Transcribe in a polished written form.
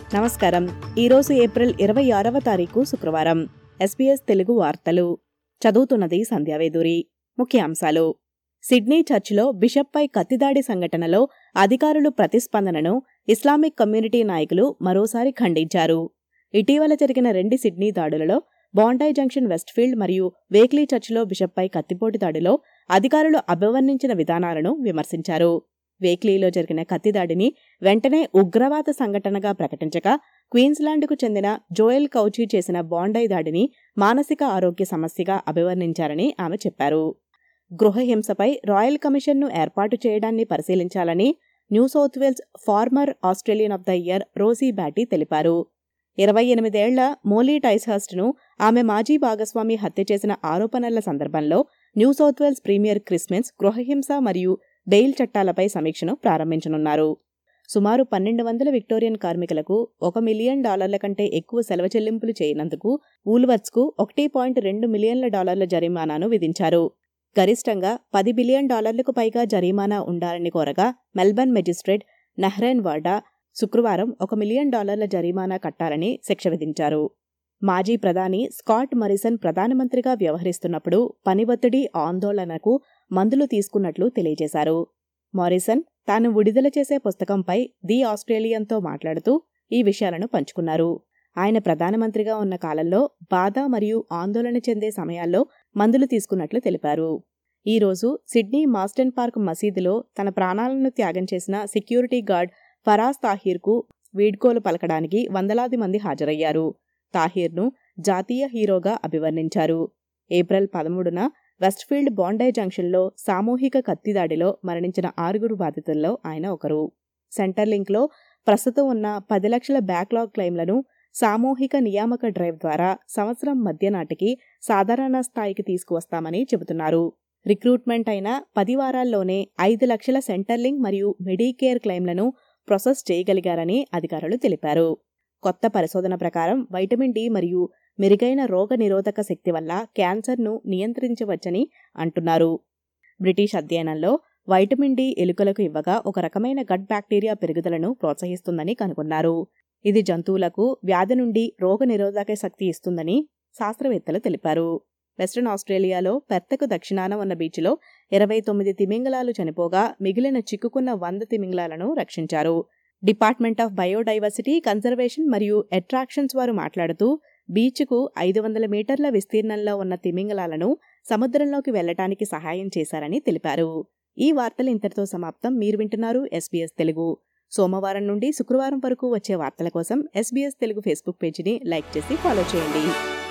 నమస్కారం. ఈరోజు ఏప్రిల్ 26వ తారీఖు శుక్రవారం. SBS తెలుగు వార్తలు చదువుతున్నది సంధ్యావేదూరి. ముఖ్యాంశాలు: సిడ్నీ చర్చిలో బిషప్పై కత్తిదాడి సంఘటనలో అధికారులు ప్రతిస్పందనను ఇస్లామిక్ కమ్యూనిటీ నాయకులు మరోసారి ఖండించారు. ఇటీవల జరిగిన 2 సిడ్నీ దాడులలో బాండై జంక్షన్ వెస్ట్ఫీల్డ్ మరియు వేక్లీ చర్చిలో బిషప్పై కత్తిపోటు దాడిలో అధికారులు అభివర్ణించిన విధానాలను విమర్శించారు. వేక్లీలో జరిగిన కత్తిదాడిని వెంటనే ఉగ్రవాద సంఘటనగా ప్రకటించగా, క్వీన్స్లాండ్కు చెందిన జోయల్ కౌచీ చేసిన బాండై దాడిని మానసిక ఆరోగ్య సమస్యగా అభివర్ణించారని ఆమె చెప్పారు. గృహహింసపై రాయల్ కమిషన్ను ఏర్పాటు చేయడాన్ని పరిశీలించాలని New South Wales former Australian of the year Rosie Batty తెలిపారు. 28 ఏళ్ల మోలీ టైస్హర్స్ట్ను ఆమె మాజీ భాగస్వామి హత్య చేసిన ఆరోపణల సందర్భంలో New South Wales premier Chris Minns గృహహింస మరియు బెయిల్ చట్టాలపై సమీక్షను ప్రారంభించనున్నారు. సుమారు 1200 విక్టోరియన్ కార్మికులకు $1 మిలియన్ కంటే ఎక్కువ సెలవు చెల్లింపులు చేయనందుకు వూల్వర్త్స్కు $1.2 మిలియన్ల జరిమానాను విధించారు. గరిష్టంగా $10 బిలియన్ పైగా జరిమానా ఉండాలని కోరగా మెల్బర్న్ మెజిస్ట్రేట్ నహ్రెన్ వార్డా శుక్రవారం $1 మిలియన్ జరిమానా కట్టాలని శిక్ష విధించారు. మాజీ ప్రధాని స్కాట్ మారిసన్ ప్రధానమంత్రిగా వ్యవహరిస్తున్నప్పుడు పని ఒత్తిడి, ఆందోళనకు మందులు తీసుకున్నట్లు తెలియజేశారు. మారిసన్ తాను విడుదల చేసే పుస్తకంపై ది ఆస్ట్రేలియన్తో మాట్లాడుతూ ఈ విషయాలను పంచుకున్నారు. ఆయన ప్రధానమంత్రిగా ఉన్న కాలంలో బాధ మరియు ఆందోళన చెందే సమయాల్లో మందులు తీసుకున్నట్లు తెలిపారు. ఈరోజు సిడ్నీ మాస్టన్ పార్క్ మసీదులో తన ప్రాణాలను త్యాగం చేసిన సెక్యూరిటీ గార్డ్ ఫరాజ్ తాహీర్కు వీడ్కోలు పలకడానికి వందలాది మంది హాజరయ్యారు. తాహీర్ను జాతీయ హీరోగా అభివర్ణించారు. ఏప్రిల్ 13న వెస్ట్ఫీల్డ్ బాండై జంక్షన్లో సామూహిక కత్తిదాడిలో మరణించిన 6 బాధితుల్లో ఆయన ఒకరు. సెంటర్లింక్లో ప్రస్తుతం ఉన్న 10 లక్షల బ్యాక్లాగ్ క్లెయిమ్లను సామూహిక నియామక డ్రైవ్ ద్వారా సంవత్సరం మధ్య నాటికి సాధారణ స్థాయికి తీసుకువస్తామని చెబుతున్నారు. రిక్రూట్మెంట్ అయిన 10 వారాల్లోనే 5 లక్షల సెంటర్లింక్ మరియు మెడికేర్ క్లెయిమ్లను ప్రాసెస్ చేయగలిగారని అధికారులు తెలిపారు. కొత్త పరిశోధన ప్రకారం వైటమిన్ డి మరియు మెరుగైన రోగ నిరోధక శక్తి వల్ల క్యాన్సర్ను నియంత్రించవచ్చని అంటున్నారు. బ్రిటిష్ అధ్యయనంలో వైటమిన్ డి ఎలుకలకు ఇవ్వగా ఒక రకమైన గట్ బ్యాక్టీరియా పెరుగుదలను ప్రోత్సహిస్తుందని కనుగొన్నారు. ఇది జంతువులకు వ్యాధి నుండి రోగ నిరోధక శక్తి ఇస్తుందని శాస్త్రవేత్తలు తెలిపారు. వెస్ట్రన్ ఆస్ట్రేలియాలో పెర్త్కు దక్షిణాన ఉన్న బీచ్లో 29 తిమింగలాలు చనిపోగా మిగిలిన చిక్కుకున్న 100 తిమింగలాలను రక్షించారు. డిపార్ట్మెంట్ ఆఫ్ బయోడైవర్సిటీ, కన్జర్వేషన్ మరియు అట్రాక్షన్స్ వారు మాట్లాడుతూ బీచ్కు 500 మీటర్ల విస్తీర్ణంలో ఉన్న తిమింగలాలను సముద్రంలోకి వెళ్లటానికి సహాయం చేశారని తెలిపారు. ఈ వార్తలు ఇంతటితో సమాప్తం. మీరు వింటున్నారు SBS తెలుగు. సోమవారం నుండి శుక్రవారం వరకు వచ్చే వార్తల కోసం SBS తెలుగు ఫేస్బుక్ పేజీని లైక్ చేసి ఫాలో చేయండి.